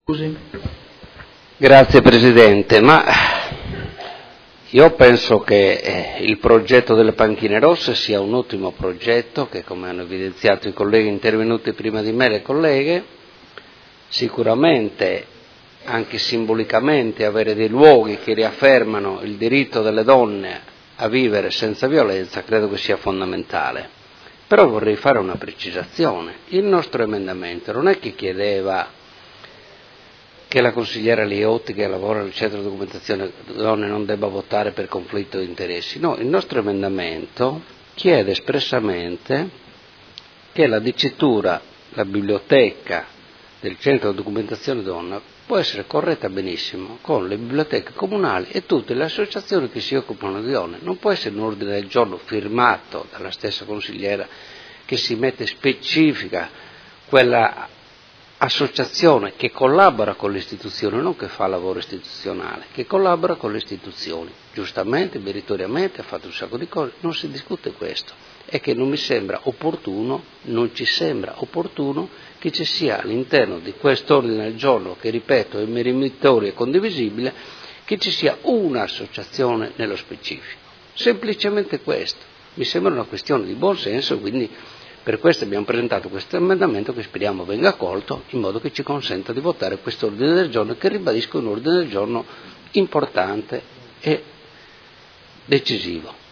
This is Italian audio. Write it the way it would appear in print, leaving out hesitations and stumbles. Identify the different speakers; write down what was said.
Speaker 1: Grazie Presidente, ma io penso che il progetto delle panchine rosse sia un ottimo progetto che, come hanno evidenziato i colleghi intervenuti prima di me, le colleghe, sicuramente anche simbolicamente avere dei luoghi che riaffermano il diritto delle donne a vivere senza violenza credo che sia fondamentale. Però vorrei fare una precisazione. Il nostro emendamento non è che chiedeva che la consigliera Liotti, che lavora al centro di documentazione donne, non debba votare per conflitto di interessi. No, il nostro emendamento chiede espressamente che la dicitura, la biblioteca del centro di documentazione donna può essere corretta benissimo con le biblioteche comunali e tutte le associazioni che si occupano di donne. Non può essere un ordine del giorno firmato dalla stessa consigliera che si mette specifica quella associazione che collabora con le istituzioni, non che fa lavoro istituzionale, che collabora con le istituzioni. Giustamente, meritoriamente, ha fatto un sacco di cose, non si discute questo. È che non mi sembra opportuno, non ci sembra opportuno che ci sia all'interno di quest'ordine del giorno, che ripeto è meritorio e condivisibile, che ci sia un'associazione nello specifico. Semplicemente questo. Mi sembra una questione di buon senso, quindi per questo abbiamo presentato questo emendamento che speriamo venga accolto in modo che ci consenta di votare questo ordine del giorno che ribadisco è un ordine del giorno importante e decisivo.